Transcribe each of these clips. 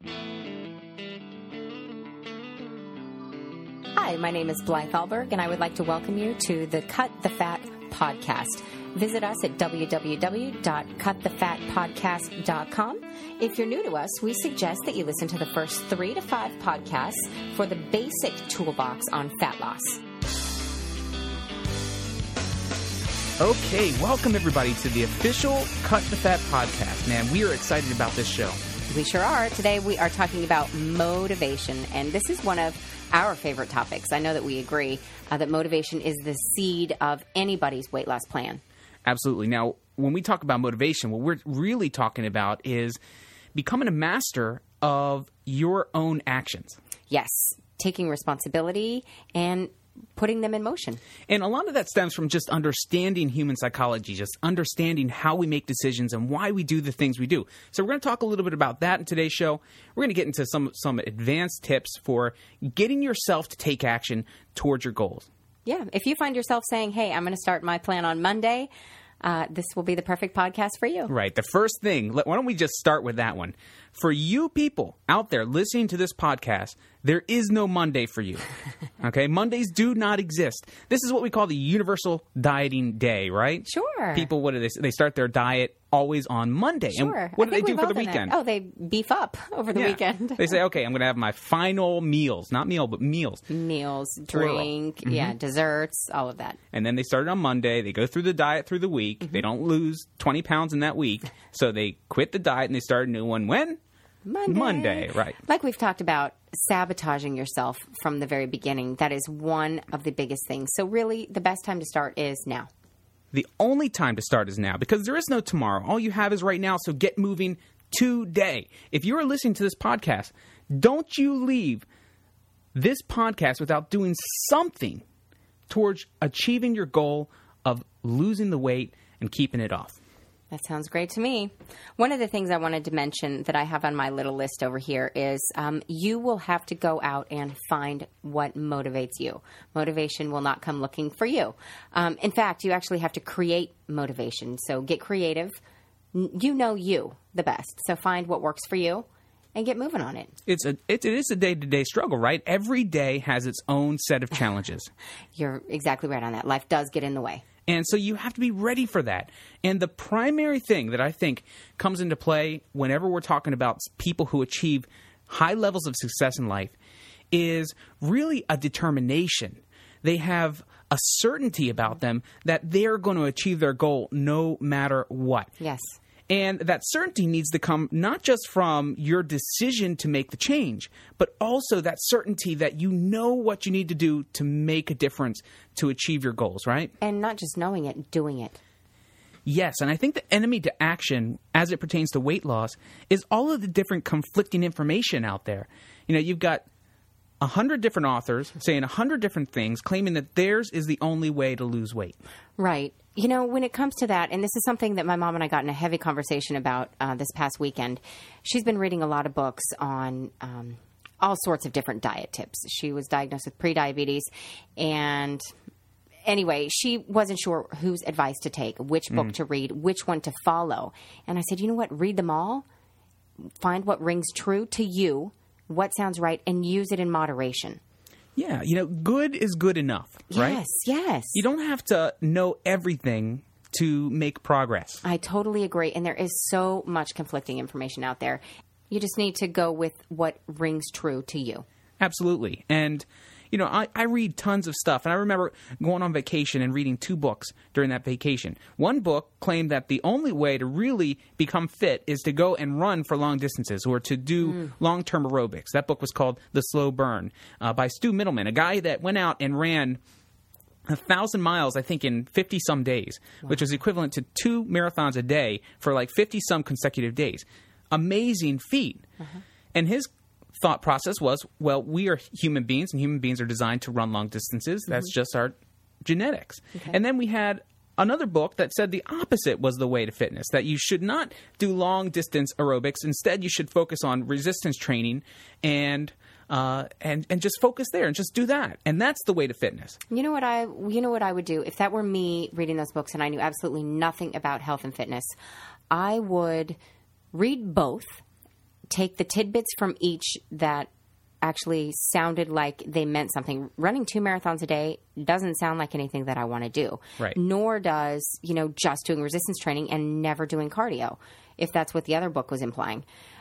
Hi, my name is Blythe Alberg, and I would like to welcome you to the Cut the Fat podcast. Visit us at www.cutthefatpodcast.com. If you're new to us, we suggest that you listen to the first 3 to 5 podcasts for the basic toolbox on fat loss. Okay, welcome everybody to the official Cut the Fat podcast. Man, we are excited about this show. We sure are. Today we are talking about motivation, and this is one of our favorite topics. I know that we agree that motivation is the seed of anybody's weight loss plan. Absolutely. Now, when we talk about motivation, what we're really talking about is becoming a master of your own actions. Yes, taking responsibility and putting them in motion. And a lot of that stems from just understanding human psychology, just understanding how we make decisions and why we do the things we do. So we're going to talk a little bit about that in today's show. We're going to get into some advanced tips for getting yourself to take action towards your goals. Yeah, if you find yourself saying, hey, I'm going to start my plan on Monday, this will be the perfect podcast for you. Right. The first thing, why don't we just start with that one? For you people out there listening to this podcast, there is no Monday for you. Okay? Mondays do not exist. This is what we call the universal dieting day, right? Sure. People, what do they say? They start their diet always on Monday. Sure. And what do they do for the weekend? Oh, they beef up over the weekend. They say, okay, I'm going to have my final meals. Not meal, but meals. Meals, drink, desserts, all of that. And then they start on Monday. They go through the diet through the week. Mm-hmm. They don't lose 20 pounds in that week. So they quit the diet and they start a new one when? Monday, right. Like we've talked about, sabotaging yourself from the very beginning. That is one of the biggest things. So really, the best time to start is now. The only time to start is now because there is no tomorrow. All you have is right now, so get moving today. If you are listening to this podcast, don't you leave this podcast without doing something towards achieving your goal of losing the weight and keeping it off. That sounds great to me. One of the things I wanted to mention that I have on my little list over here is you will have to go out and find what motivates you. Motivation will not come looking for you. In fact, you actually have to create motivation. So get creative. You know you the best. So find what works for you and get moving on it. It is a day-to-day struggle, right? Every day has its own set of challenges. You're exactly right on that. Life does get in the way. And so you have to be ready for that. And the primary thing that I think comes into play whenever we're talking about people who achieve high levels of success in life is really a determination. They have a certainty about them that they're going to achieve their goal no matter what. Yes. And that certainty needs to come not just from your decision to make the change, but also that certainty that you know what you need to do to make a difference to achieve your goals, right? And not just knowing it, doing it. Yes, and I think the enemy to action as it pertains to weight loss is all of the different conflicting information out there. You know, you've got 100 different authors saying 100 different things, claiming that theirs is the only way to lose weight. Right. You know, when it comes to that, and this is something that my mom and I got in a heavy conversation about this past weekend, she's been reading a lot of books on all sorts of different diet tips. She was diagnosed with prediabetes, and anyway, she wasn't sure whose advice to take, which book to read, which one to follow. And I said, you know what, read them all, find what rings true to you, what sounds right, and use it in moderation. Yeah, you know, good is good enough, right? Yes, yes. You don't have to know everything to make progress. I totally agree, and there is so much conflicting information out there. You just need to go with what rings true to you. Absolutely. And, you know, I read tons of stuff, and I remember going on vacation and reading 2 books during that vacation. One book claimed that the only way to really become fit is to go and run for long distances or to do long-term aerobics. That book was called The Slow Burn by Stu Middleman, a guy that went out and ran 1,000 miles, I think, in 50-some days, which was equivalent to 2 marathons a day for like 50-some consecutive days. Amazing feat. And his thought process was, well, we are human beings, and human beings are designed to run long distances. That's just our genetics. Okay. And then we had another book that said the opposite was the way to fitness, that you should not do long-distance aerobics. Instead, you should focus on resistance training and just focus there and just do that. And that's the way to fitness. You know what I would do if that were me reading those books and I knew absolutely nothing about health and fitness? I would read both, take the tidbits from each that actually sounded like they meant something. Running 2 marathons a day doesn't sound like anything that I want to do. Right. Nor does, just doing resistance training and never doing cardio, if that's what the other book was implying.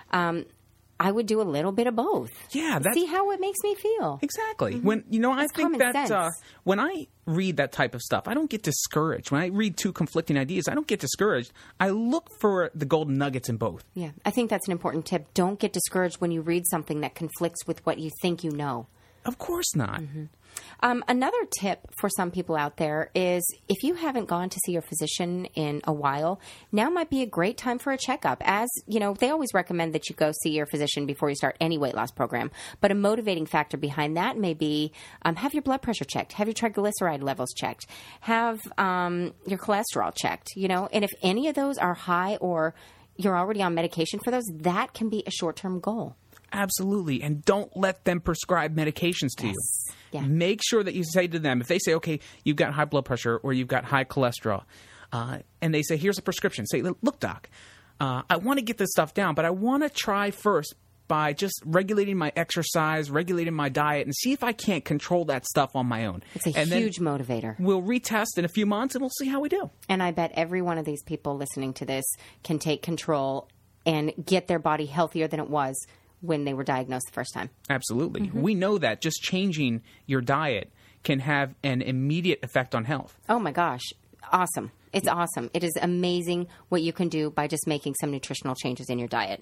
I would do a little bit of both. Yeah. See how it makes me feel. Exactly. When I think that when I read that type of stuff, I don't get discouraged. When I read 2 conflicting ideas, I don't get discouraged. I look for the golden nuggets in both. Yeah, I think that's an important tip. Don't get discouraged when you read something that conflicts with what you think you know. Of course not. Another tip for some people out there is if you haven't gone to see your physician in a while, now might be a great time for a checkup. As they always recommend that you go see your physician before you start any weight loss program. But a motivating factor behind that may be have your blood pressure checked, have your triglyceride levels checked, have your cholesterol checked. And if any of those are high or you're already on medication for those, that can be a short-term goal. Absolutely. And don't let them prescribe medications to you. Yeah. Make sure that you say to them, if they say, okay, you've got high blood pressure or you've got high cholesterol, and they say, here's a prescription. Say, look, doc, I want to get this stuff down, but I want to try first by just regulating my exercise, regulating my diet, and see if I can't control that stuff on my own. It's a huge motivator. We'll retest in a few months, and we'll see how we do. And I bet every one of these people listening to this can take control and get their body healthier than it was when they were diagnosed the first time. Absolutely. We know that just changing your diet can have an immediate effect on health. Oh, my gosh. Awesome. It's awesome. It is amazing what you can do by just making some nutritional changes in your diet.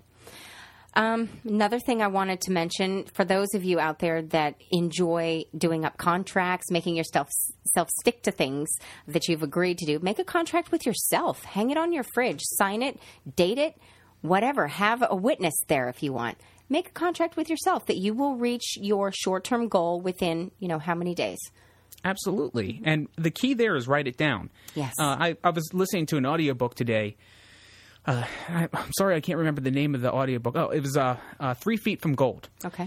Another thing I wanted to mention, for those of you out there that enjoy doing up contracts, making yourself stick to things that you've agreed to do, make a contract with yourself. Hang it on your fridge. Sign it. Date it. Whatever. Have a witness there if you want. Make a contract with yourself that you will reach your short-term goal within, how many days. Absolutely. And the key there is write it down. Yes. I was listening to an audiobook today. I'm sorry, I can't remember the name of the audiobook. Oh, it was 3 Feet from Gold. Okay.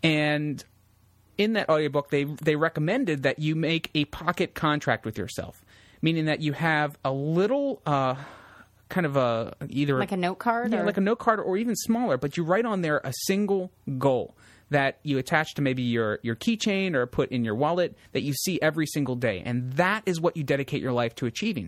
And in that audiobook, they recommended that you make a pocket contract with yourself, meaning that you have a little kind of either like a note card? Yeah, like a note card or even smaller, but you write on there a single goal that you attach to maybe your keychain or put in your wallet that you see every single day. And that is what you dedicate your life to achieving.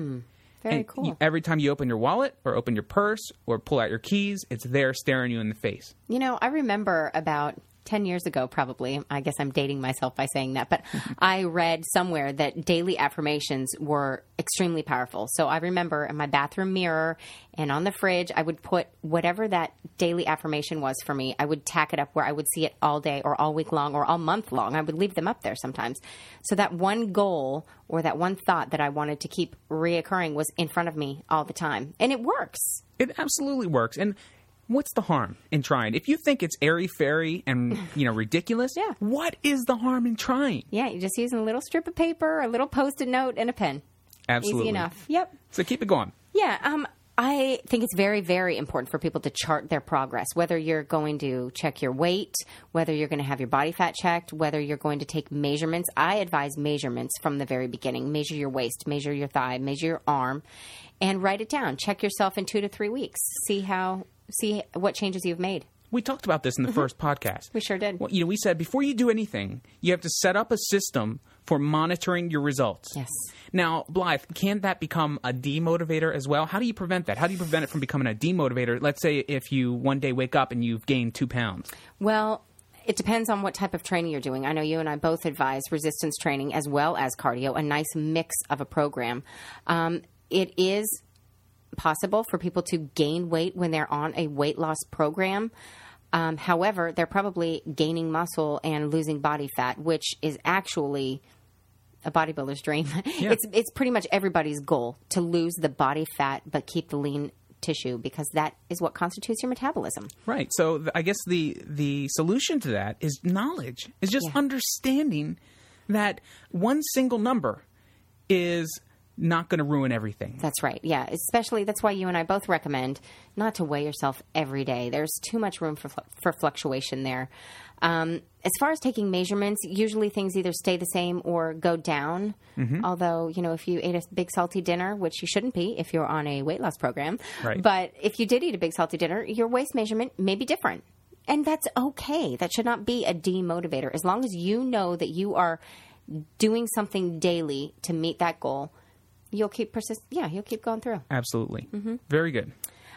Very cool. Every time you open your wallet or open your purse or pull out your keys, it's there staring you in the face. I remember about 10 years ago, probably, I guess I'm dating myself by saying that, but I read somewhere that daily affirmations were extremely powerful. So I remember in my bathroom mirror and on the fridge, I would put whatever that daily affirmation was for me. I would tack it up where I would see it all day or all week long or all month long. I would leave them up there sometimes. So that one goal or that one thought that I wanted to keep reoccurring was in front of me all the time. And it works. It absolutely works. And what's the harm in trying? If you think it's airy-fairy and, ridiculous, Yeah. What is the harm in trying? Yeah, you're just using a little strip of paper, a little Post-it note, and a pen. Absolutely. Easy enough. Yep. So keep it going. Yeah, I think it's very, very important for people to chart their progress, whether you're going to check your weight, whether you're going to have your body fat checked, whether you're going to take measurements. I advise measurements from the very beginning. Measure your waist, measure your thigh, measure your arm, and write it down. Check yourself in 2 to 3 weeks. See what changes you've made. We talked about this in the first podcast. We sure did. Well, we said before you do anything, you have to set up a system for monitoring your results. Yes. Now, Blythe, can that become a demotivator as well? How do you prevent that? How do you prevent it from becoming a demotivator? Let's say if you one day wake up and you've gained 2 pounds. Well, it depends on what type of training you're doing. I know you and I both advise resistance training as well as cardio, a nice mix of a program. It is possible for people to gain weight when they're on a weight loss program. However, they're probably gaining muscle and losing body fat, which is actually a bodybuilder's dream. Yeah. It's pretty much everybody's goal to lose the body fat but keep the lean tissue, because that is what constitutes your metabolism. Right. So I guess the solution to that is knowledge. Is just understanding that one single number is not going to ruin everything. That's right. Yeah. Especially, that's why you and I both recommend not to weigh yourself every day. There's too much room for fluctuation there. As far as taking measurements, usually things either stay the same or go down. Although, if you ate a big salty dinner, which you shouldn't be if you're on a weight loss program, right. But if you did eat a big salty dinner, your waist measurement may be different. And that's okay. That should not be a demotivator. As long as you know that you are doing something daily to meet that goal, you'll keep you'll keep going through. Absolutely. Very good.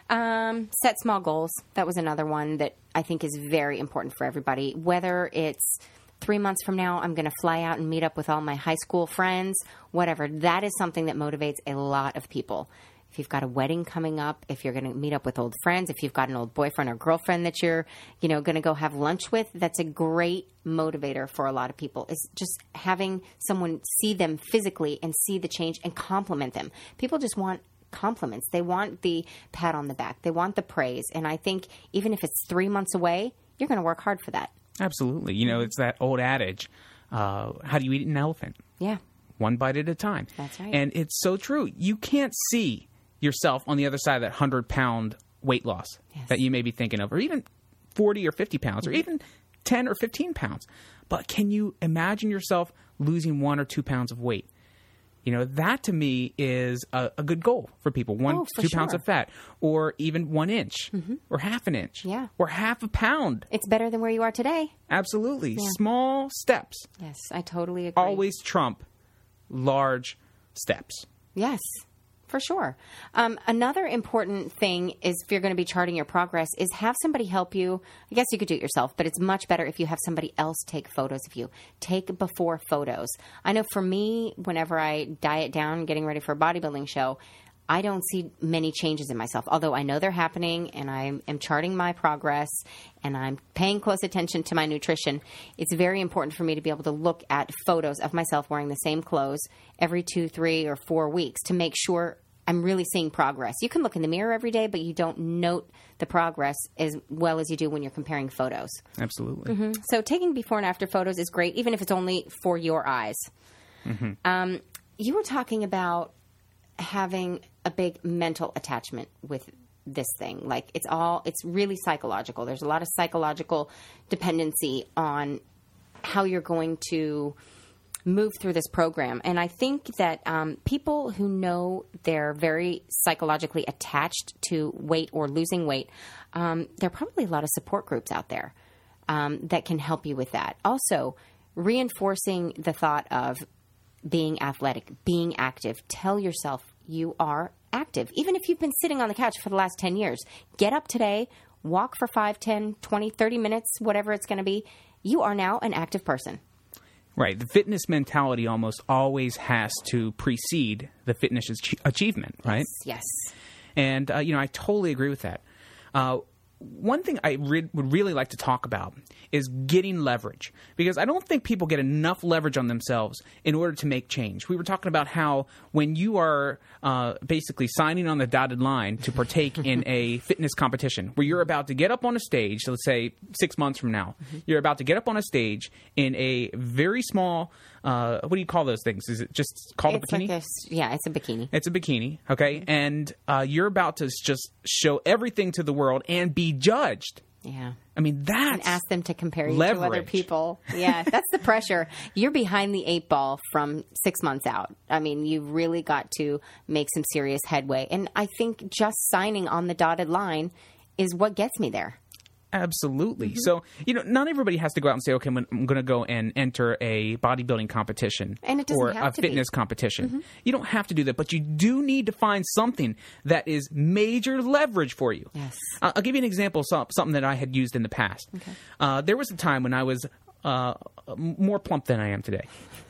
Set small goals. That was another one that I think is very important for everybody. Whether it's 3 months from now, I'm going to fly out and meet up with all my high school friends, whatever. That is something that motivates a lot of people. If you've got a wedding coming up, if you're going to meet up with old friends, if you've got an old boyfriend or girlfriend that you're, going to go have lunch with, that's a great motivator for a lot of people, is just having someone see them physically and see the change and compliment them. People just want compliments. They want the pat on the back. They want the praise. And I think even if it's 3 months away, you're going to work hard for that. Absolutely. It's that old adage, how do you eat an elephant? Yeah. One bite at a time. That's right. And it's so true. You can't see yourself on the other side of that 100-pound weight loss that you may be thinking of, or even 40 or 50 pounds, or even 10 or 15 pounds. But can you imagine yourself losing 1 or 2 pounds of weight? That to me is a good goal for people. 2 pounds of fat, or even 1 inch, or half an inch, or half a pound. It's better than where you are today. Absolutely. Yeah. Small steps. Yes, I totally agree. Always trump large steps. Yes. For sure. Another important thing is, if you're going to be charting your progress, is have somebody help you. I guess you could do it yourself, but it's much better if you have somebody else take photos of you. Take before photos. I know for me, whenever I diet down, getting ready for a bodybuilding show, I don't see many changes in myself, although I know they're happening, and I am charting my progress, and I'm paying close attention to my nutrition. It's very important for me to be able to look at photos of myself wearing the same clothes every 2, 3, or 4 weeks to make sure I'm really seeing progress. You can look in the mirror every day, but you don't note the progress as well as you do when you're comparing photos. Absolutely. So taking before and after photos is great, even if it's only for your eyes. You were talking about having a big mental attachment with this thing. Like, it's really psychological. There's a lot of psychological dependency on how you're going to move through this program. And I think that people who know they're very psychologically attached to weight or losing weight, there are probably a lot of support groups out there that can help you with that. Also, reinforcing the thought of being athletic, being active. Tell yourself you are active. Even if you've been sitting on the couch for the last 10 years, get up today, walk for 5, 10, 20, 30 minutes, whatever it's going to be. You are now an active person. Right. The fitness mentality almost always has to precede the fitness achievement, right? Yes. And, I totally agree with that. One thing I would really like to talk about is getting leverage, because I don't think people get enough leverage on themselves in order to make change. We were talking about how when you are basically signing on the dotted line to partake in a fitness competition where you're about to get up on a stage, so let's say 6 months from now, you're about to get up on a stage in a very small, what do you call those things? Is it just called a bikini? It's a bikini. It's a bikini, okay? And you're about to just show everything to the world and be judged. Yeah. I mean, that's and ask them to compare you leverage to other people. Yeah, that's the pressure. You're behind the 8 ball from 6 months out. I mean, you've really got to make some serious headway. And I think just signing on the dotted line is what gets me there. Absolutely. So, not everybody has to go out and say, okay, I'm going to go and enter a bodybuilding competition or a fitness competition. You don't have to do that, but you do need to find something that is major leverage for you. Yes. I'll give you an example of something that I had used in the past. Okay. There was a time when I was more plump than I am today.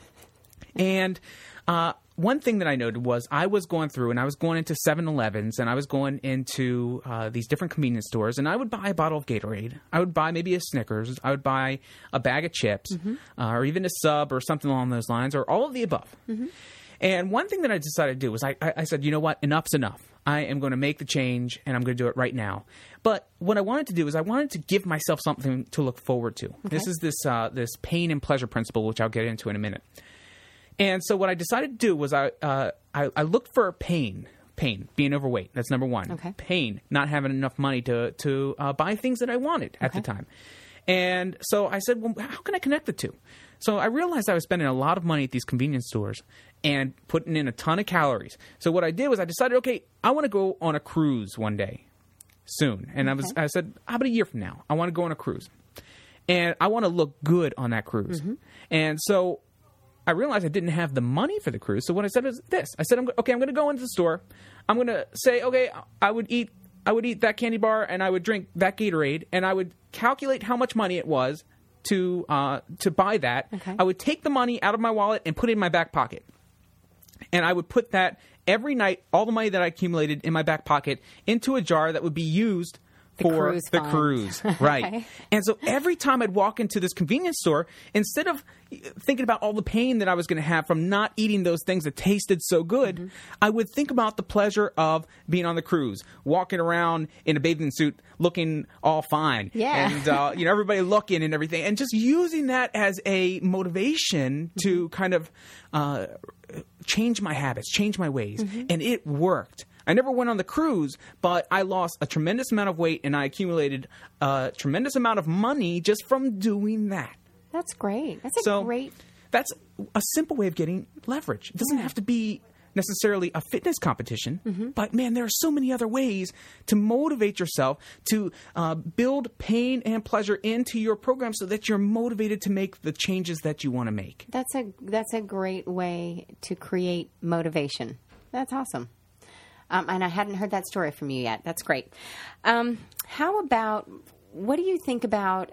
And one thing that I noted was I was going through and I was going into 7-Elevens and I was going into these different convenience stores, and I would buy a bottle of Gatorade. I would buy maybe a Snickers. I would buy a bag of chips or even a sub or something along those lines, or all of the above. And one thing that I decided to do was I said, you know what? Enough's enough. I am going to make the change, and I'm going to do it right now. But what I wanted to do is I wanted to give myself something to look forward to. Okay. This is this pain and pleasure principle, which I'll get into in a minute. And so what I decided to do was I I looked for pain, being overweight. That's number one. Okay. Pain, not having enough money to buy things that I wanted at the time. And so I said, well, how can I connect the two? So I realized I was spending a lot of money at these convenience stores and putting in a ton of calories. So what I did was I decided, okay, I want to go on a cruise one day soon. And I said, how about a year from now? I want to go on a cruise. And I want to look good on that cruise. And so I realized I didn't have the money for the cruise. So what I said was this. I said, I'm going to go into the store. I'm going to say, okay, I would eat that candy bar and I would drink that Gatorade, and I would calculate how much money it was to buy that. Okay. I would take the money out of my wallet and put it in my back pocket. And I would put that every night, all the money that I accumulated in my back pocket, into a jar that would be used for the cruise. Right. Okay. And so every time I'd walk into this convenience store, instead of thinking about all the pain that I was going to have from not eating those things that tasted so good, I would think about the pleasure of being on the cruise, walking around in a bathing suit, looking all fine. Yeah. And, everybody looking and everything. And just using that as a motivation to kind of change my habits, change my ways. And it worked. I never went on the cruise, but I lost a tremendous amount of weight and I accumulated a tremendous amount of money just from doing that. That's great. That's a great... That's a simple way of getting leverage. It doesn't have to be necessarily a fitness competition, but man, there are so many other ways to motivate yourself to build pain and pleasure into your program so that you're motivated to make the changes that you want to make. That's a great way to create motivation. That's awesome. And I hadn't heard that story from you yet. That's great. How about, what do you think about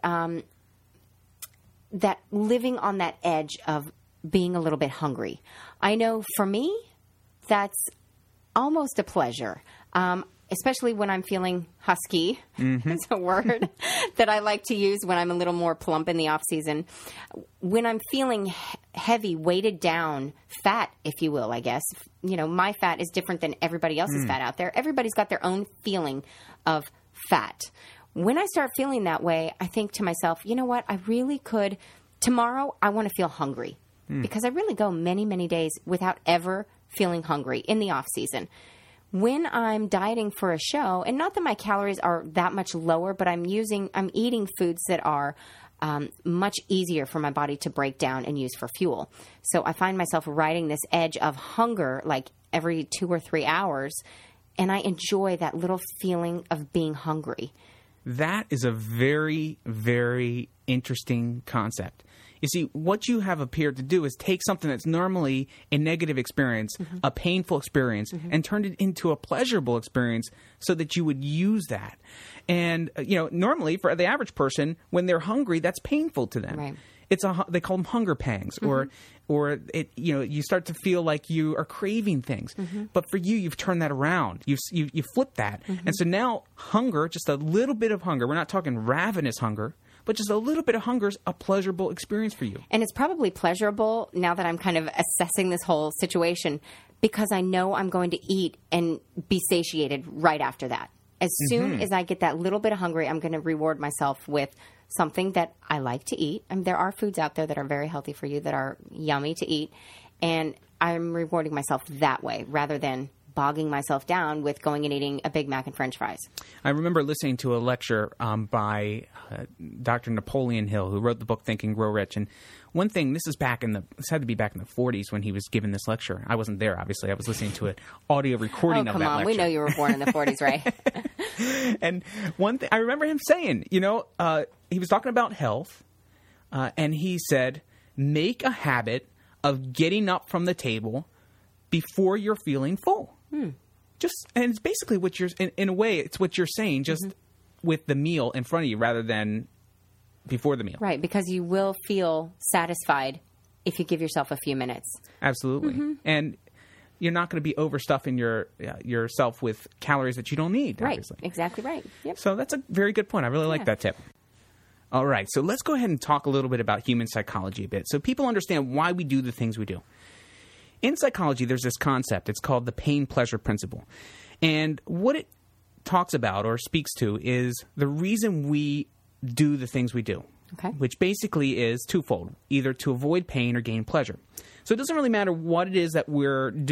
that living on that edge of being a little bit hungry? I know for me, that's almost a pleasure, especially when I'm feeling husky. It's a word that I like to use when I'm a little more plump in the off season. When I'm feeling heavy, weighted down, fat, if you will, I guess. My fat is different than everybody else's fat out there. Everybody's got their own feeling of fat. When I start feeling that way, I think to myself, you know what? I really could. Tomorrow, I want to feel hungry because I really go many, many days without ever feeling hungry in the off season. When I'm dieting for a show, and not that my calories are that much lower, but I'm eating foods that are much easier for my body to break down and use for fuel. So I find myself riding this edge of hunger like every 2 or 3 hours, and I enjoy that little feeling of being hungry. That is a very, very interesting concept. You see, what you have appeared to do is take something that's normally a negative experience, a painful experience, and turn it into a pleasurable experience so that you would use that. And, normally for the average person, when they're hungry, that's painful to them. Right. They call them hunger pangs, or it, you start to feel like you are craving things. But for you, you've turned that around. You flipped that. And so now hunger, just a little bit of hunger, we're not talking ravenous hunger, but just a little bit of hunger is a pleasurable experience for you. And it's probably pleasurable now that I'm kind of assessing this whole situation because I know I'm going to eat and be satiated right after that. As soon as I get that little bit of hungry, I'm going to reward myself with something that I like to eat. And there are foods out there that are very healthy for you that are yummy to eat. And I'm rewarding myself that way rather than bogging myself down with going and eating a Big Mac and French fries. I remember listening to a lecture by Dr. Napoleon Hill, who wrote the book Think and Grow Rich. And one thing, this had to be back in the 40s when he was giving this lecture. I wasn't there, obviously. I was listening to an audio recording of that lecture. We know you were born in the 40s, right? And one thing, I remember him saying, he was talking about health, and he said, make a habit of getting up from the table before you're feeling full. And it's basically what you're, in a way, it's what you're saying, just with the meal in front of you rather than before the meal. Right, because you will feel satisfied if you give yourself a few minutes. Absolutely. And you're not going to be overstuffing yourself with calories that you don't need, right, obviously. Exactly right. Yep. So that's a very good point. I really like that tip. All right, so let's go ahead and talk a little bit about human psychology a bit so people understand why we do the things we do. In psychology, there's this concept. It's called the pain-pleasure principle. And what it talks about or speaks to is the reason we do the things we do, which basically is twofold, either to avoid pain or gain pleasure. So it doesn't really matter what it is that we're doing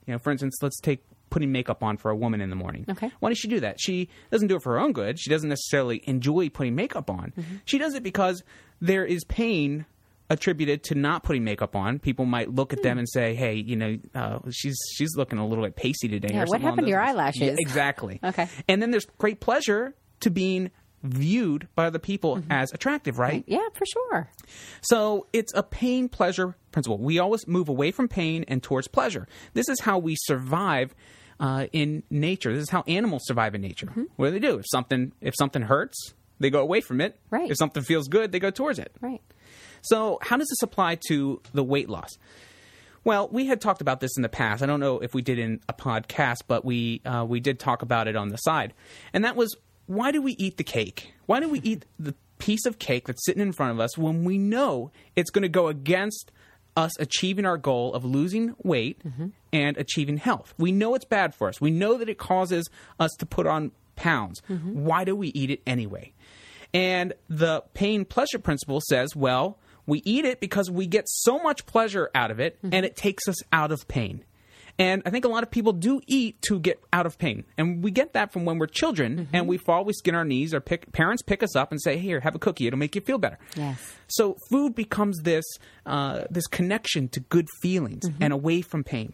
You know, for instance, let's take putting makeup on for a woman in the morning. Okay. Why does she do that? She doesn't do it for her own good. She doesn't necessarily enjoy putting makeup on. She does it because there is pain attributed to not putting makeup on. People might look at them and say, hey, you know, she's looking a little bit pasty today. Yeah, or what something happened to your along those lines. eyelashes? Yeah, exactly. Okay. And then there's great pleasure to being viewed by other people as attractive, right? Yeah, for sure. So it's a pain-pleasure principle. We always move away from pain and towards pleasure. This is how we survive in nature. This is how animals survive in nature. What do they do? If something hurts, they go away from it. Right. If something feels good, they go towards it. Right. So how does this apply to the weight loss? Well, we had talked about this in the past. I don't know if we did in a podcast, but we did talk about it on the side. And that was, why do we eat the cake? Why do we eat the piece of cake that's sitting in front of us when we know it's going to go against us achieving our goal of losing weight and achieving health? We know it's bad for us. We know that it causes us to put on pounds. Why do we eat it anyway? And the pain-pleasure principle says, well, we eat it because we get so much pleasure out of it, and it takes us out of pain. And I think a lot of people do eat to get out of pain. And we get that from when we're children, and we fall, we skin our knees, our parents pick us up and say, here, have a cookie. It'll make you feel better. Yes. So food becomes this this connection to good feelings and away from pain.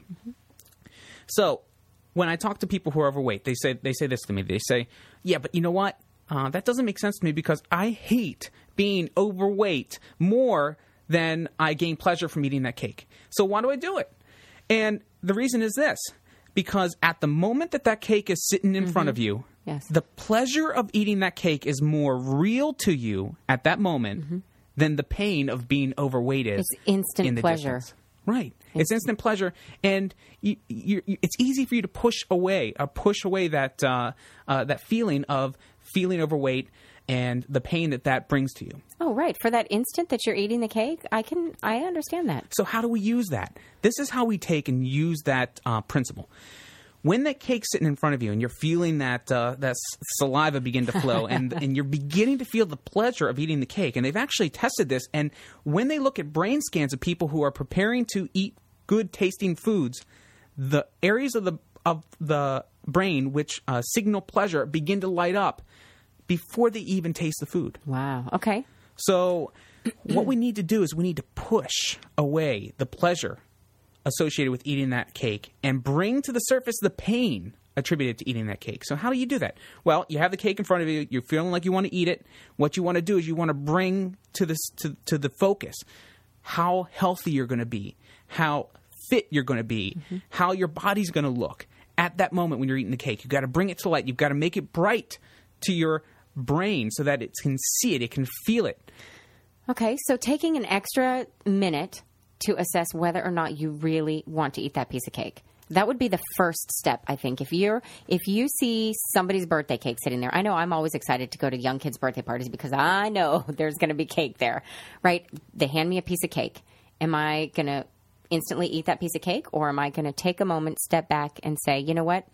So when I talk to people who are overweight, they say this to me. They say, yeah, but you know what? That doesn't make sense to me because I hate being overweight more than I gain pleasure from eating that cake. So why do I do it? And the reason is this, because at the moment that cake is sitting in front of you, Yes. the pleasure of eating that cake is more real to you at that moment than the pain of being overweight is. It's instant in the pleasure. distance. Right. It's instant pleasure, and it's easy for you to push away that that feeling of feeling overweight and the pain that brings to you. Oh, right. For that instant that you're eating the cake, I understand that. So how do we use that? This is how we take and use that principle. When that cake's sitting in front of you and you're feeling that saliva begin to flow and you're beginning to feel the pleasure of eating the cake, and they've actually tested this, and when they look at brain scans of people who are preparing to eat good tasting foods, the areas of the brain which signal pleasure begin to light up before they even taste the food. Wow. Okay. So what we need to do is we need to push away the pleasure associated with eating that cake and bring to the surface the pain attributed to eating that cake. So how do you do that? Well, you have the cake in front of you. You're feeling like you want to eat it. What you want to do is you want to bring to the focus how healthy you're going to be, how fit you're going to be, how your body's going to look at that moment when you're eating the cake. You've got to bring it to light. You've got to make it bright to your brain so that it can see it, it can feel it. Okay, so taking an extra minute to assess whether or not you really want to eat that piece of cake. That would be the first step, I think. If you see somebody's birthday cake sitting there, I know I'm always excited to go to young kids' birthday parties because I know there's going to be cake there, right? They hand me a piece of cake. Am I going to instantly eat that piece of cake, or am I going to take a moment, step back, and say, you know what?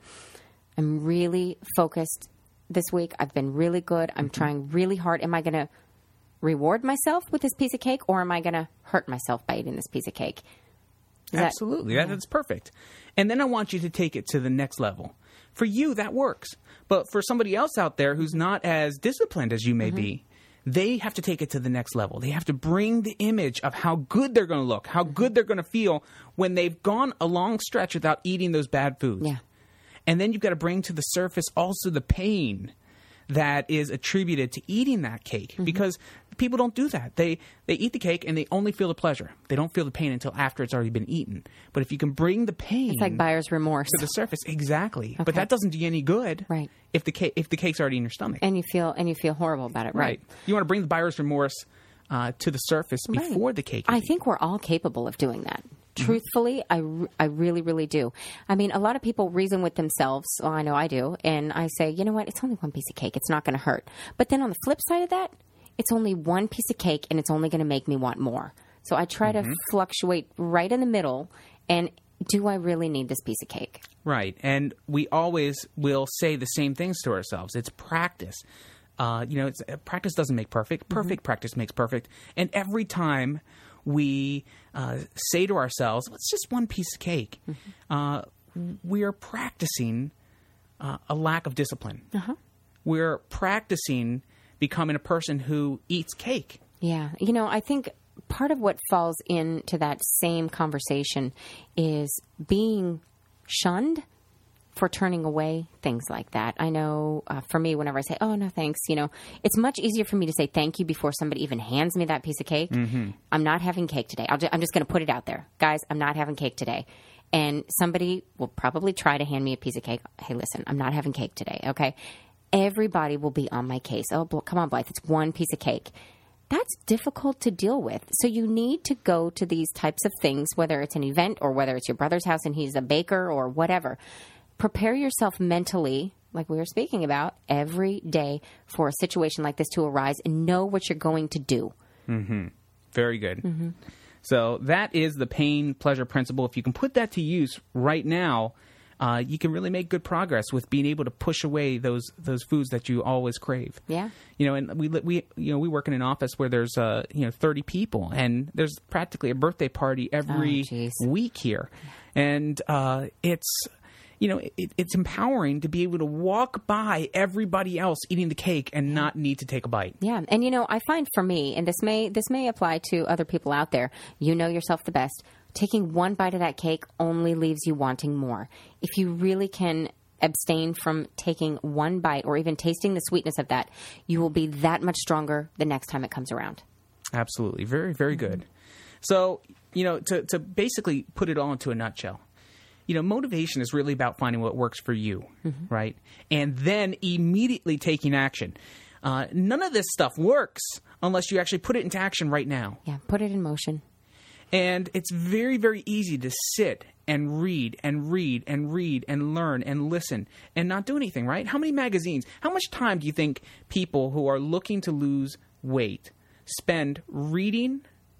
I'm really focused this week. I've been really good. I'm trying really hard. Am I going to reward myself with this piece of cake, or am I going to hurt myself by eating this piece of cake? Absolutely. That's perfect. And then I want you to take it to the next level. For you, that works. But for somebody else out there who's not as disciplined as you may be, they have to take it to the next level. They have to bring the image of how good they're going to look, how good they're going to feel when they've gone a long stretch without eating those bad foods. Yeah. And then you've got to bring to the surface also the pain that is attributed to eating that cake, because people don't do that. They eat the cake and they only feel the pleasure. They don't feel the pain until after it's already been eaten. But if you can bring the pain, It's like buyer's remorse. to the surface, exactly. Okay. But that doesn't do you any good, Right. If the cake's already in your stomach, And you feel horrible about it, right? You want to bring the buyer's remorse to the surface before the cake. I think we're all capable of doing that. Truthfully, I really, really do. I mean, a lot of people reason with themselves. Well, I know I do. And I say, you know what? It's only one piece of cake. It's not going to hurt. But then on the flip side of that, it's only one piece of cake and it's only going to make me want more. So I try to fluctuate right in the middle. And do I really need this piece of cake? Right. And we always will say the same things to ourselves. It's practice. Practice doesn't make perfect. Perfect practice makes perfect. And every time we say to ourselves, "It's just one piece of cake," we are practicing a lack of discipline. Uh-huh. We're practicing becoming a person who eats cake. Yeah. I think part of what falls into that same conversation is being shunned for turning away things like that. I know for me, whenever I say, oh, no, thanks, it's much easier for me to say thank you before somebody even hands me that piece of cake. Mm-hmm. I'm not having cake today. I'm just going to put it out there. Guys, I'm not having cake today. And somebody will probably try to hand me a piece of cake. Hey, listen, I'm not having cake today, okay? Everybody will be on my case. Oh, come on, Blythe, it's one piece of cake. That's difficult to deal with. So you need to go to these types of things, whether it's an event or whether it's your brother's house and he's a baker or whatever. Prepare yourself mentally, like we were speaking about, every day for a situation like this to arise and know what you're going to do. Mm-hmm. Very good. Mm-hmm. So that is the pain-pleasure principle. If you can put that to use right now, you can really make good progress with being able to push away those foods that you always crave. Yeah. And we work in an office where there's 30 people, and there's practically a birthday party every week here, and it's empowering to be able to walk by everybody else eating the cake and not need to take a bite. Yeah. And, I find for me, and this may apply to other people out there, you know yourself the best, taking one bite of that cake only leaves you wanting more. If you really can abstain from taking one bite or even tasting the sweetness of that, you will be that much stronger the next time it comes around. Absolutely. Very, very good. So, to basically put it all into a nutshell, motivation is really about finding what works for you, right? And then immediately taking action. None of this stuff works unless you actually put it into action right now. Yeah, put it in motion. And it's very, very easy to sit and read and read and read and learn and listen and not do anything, right? How many magazines, how much time do you think people who are looking to lose weight spend reading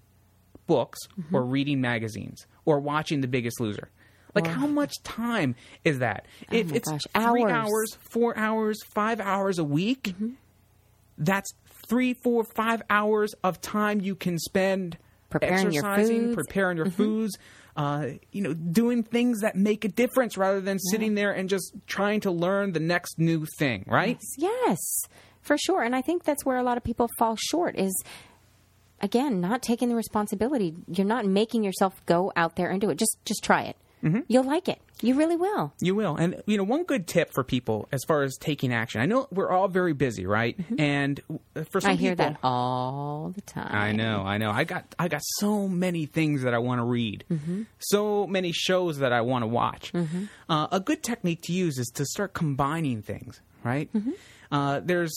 books or reading magazines or watching The Biggest Loser? Like, how much time is that? If it's 3 hours, 4 hours, 5 hours a week, that's 3, 4, 5 hours of time you can spend preparing exercising, your foods. preparing your foods, doing things that make a difference rather than sitting there and just trying to learn the next new thing, right? Yes, for sure. And I think that's where a lot of people fall short is, again, not taking the responsibility. You're not making yourself go out there and do it. Just try it. You'll like it. You really will. You will. And, one good tip for people as far as taking action. I know we're all very busy, right? And for some people... I hear that all the time. I know. I got so many things that I want to read. So many shows that I want to watch. A good technique to use is to start combining things, right? There's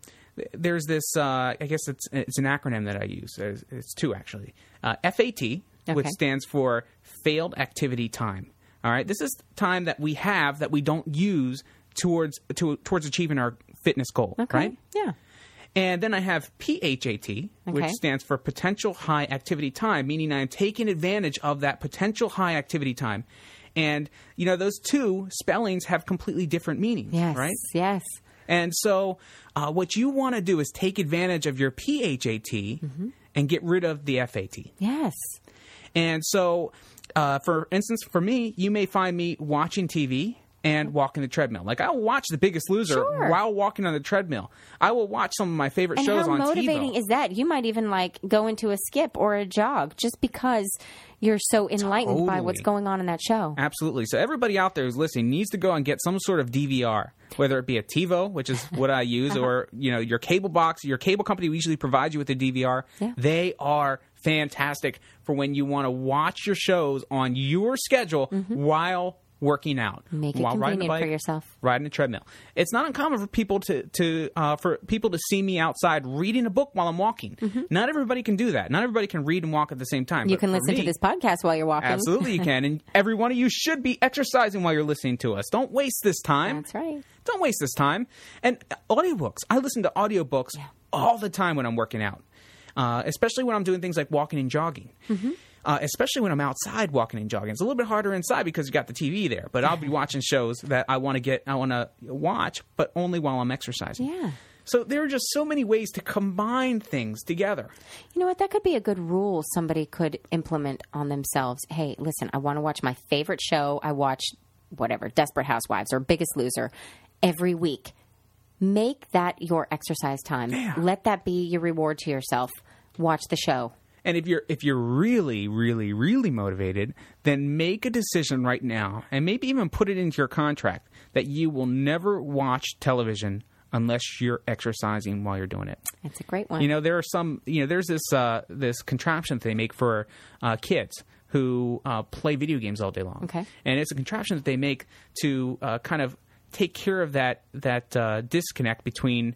this, I guess it's an acronym that I use. It's two, actually. FAT, which stands for Failed Activity Time. All right, this is time that we have that we don't use towards achieving our fitness goal, right? Yeah. And then I have PHAT, which stands for Potential High Activity Time, meaning I'm taking advantage of that potential high activity time. And, those two spellings have completely different meanings, right? Yes. And so what you want to do is take advantage of your PHAT and get rid of the FAT. Yes. And so, for instance, for me, you may find me watching TV and walking the treadmill. Like, I'll watch The Biggest Loser while walking on the treadmill. I will watch some of my favorite shows on TV. And how motivating is that? You might even, go into a skip or a jog just because you're so enlightened by what's going on in that show. Absolutely. So everybody out there who's listening needs to go and get some sort of DVR, whether it be a TiVo, which is what I use, or, your cable box. Your cable company usually provides you with a DVR. Yeah. They are fantastic for when you want to watch your shows on your schedule while working out. Make it convenient for yourself. Riding a treadmill. It's not uncommon for people to see me outside reading a book while I'm walking. Not everybody can do that. Not everybody can read and walk at the same time. You can listen to this podcast while you're walking. Absolutely you can. And every one of you should be exercising while you're listening to us. Don't waste this time. That's right. Don't waste this time. And audiobooks. I listen to audiobooks all the time when I'm working out. Especially when I'm doing things like walking and jogging. Especially when I'm outside walking and jogging. It's a little bit harder inside because you got the TV there. But I'll be watching shows that I want to watch, but only while I'm exercising. Yeah. So there are just so many ways to combine things together. You know what? That could be a good rule somebody could implement on themselves. Hey, listen, I want to watch my favorite show. I watch whatever, Desperate Housewives or Biggest Loser every week. Make that your exercise time. Yeah. Let that be your reward to yourself. Watch the show. And if you're really, really, really motivated, then make a decision right now, and maybe even put it into your contract that you will never watch television unless you're exercising while you're doing it. It's a great one. You know, there are some. You know, there's this contraption that they make for kids who play video games all day long. Okay. And it's a contraption that they make to kind of take care of that disconnect between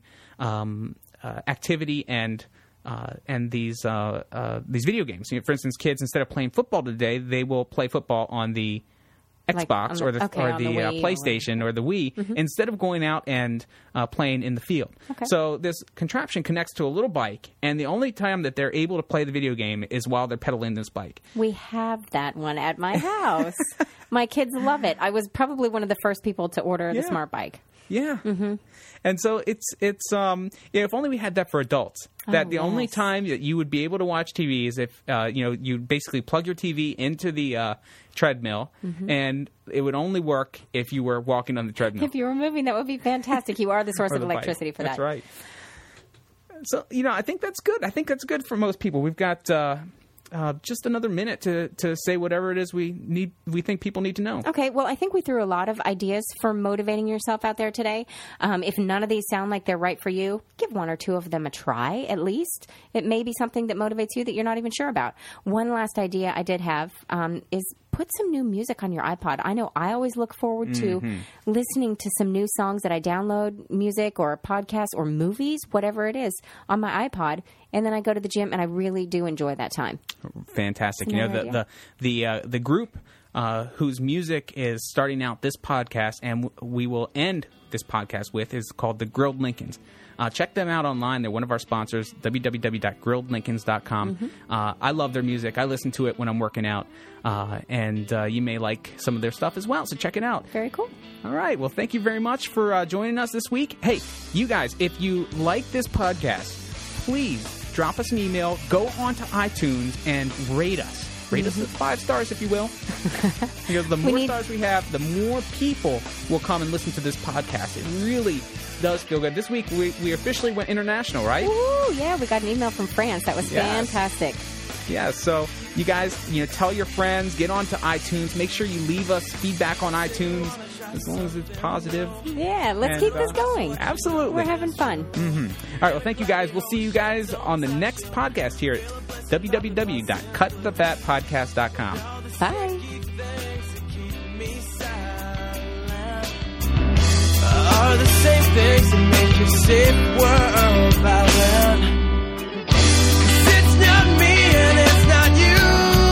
activity and these video games. You know, for instance, kids, instead of playing football today, they will play football on the Xbox or the PlayStation or the Wii instead of going out and playing in the field. Okay. So this contraption connects to a little bike, and the only time that they're able to play the video game is while they're pedaling this bike. We have that one at my house. My kids love it. I was probably one of the first people to order the smart bike. Yeah. Mm-hmm. And so it's if only we had that for adults. That the only time that you would be able to watch TV is if you basically plug your TV into the treadmill, and it would only work if you were walking on the treadmill. If you were moving, that would be fantastic. You are the source of electricity for that. That's right. So I think that's good. I think that's good for most people. We've got just another minute to say whatever it is we think people need to know. Okay, well, I think we threw a lot of ideas for motivating yourself out there today. If none of these sound like they're right for you, give one or two of them a try, at least. It may be something that motivates you that you're not even sure about. One last idea I did have is put some new music on your iPod. I know I always look forward to listening to some new songs that I download, music or podcasts or movies, whatever it is, on my iPod. And then I go to the gym, and I really do enjoy that time. Fantastic. The group whose music is starting out this podcast, and we will end this podcast with, is called the Grilled Lincolns. Check them out online. They're one of our sponsors, www.grilledlincolns.com. I love their music. I listen to it when I'm working out, and you may like some of their stuff as well, so check it out. Very cool. All right. Well, thank you very much for joining us this week. Hey, you guys, if you like this podcast, please drop us an email, go on to iTunes, and rate us. Rate us with 5 stars, if you will. Because the more stars we have, the more people will come and listen to this podcast. It really does feel good. This week, we officially went international, right? Ooh, yeah. We got an email from France. That was fantastic. Yeah, so you guys, tell your friends, get onto iTunes. Make sure you leave us feedback on iTunes, as long as it's positive. Yeah, let's keep this going. Absolutely. We're having fun. Mm-hmm. All right, well, thank you guys. We'll see you guys on the next podcast here at www.cutthefatpodcast.com. Bye. Are the same things that make your safe world violent. 'Cause it's not me and it's not you.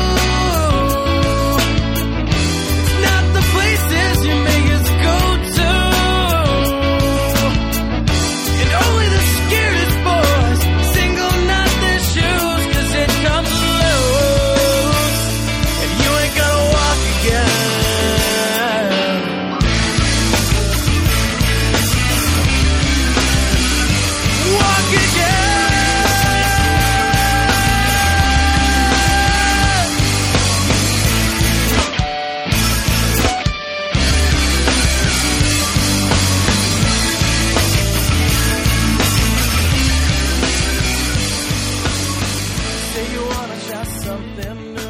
It's not the places you make us go to. And only the scariest boys single knot their shoes, 'cause it comes loose and you ain't gonna walk again. Say you wanna try something new.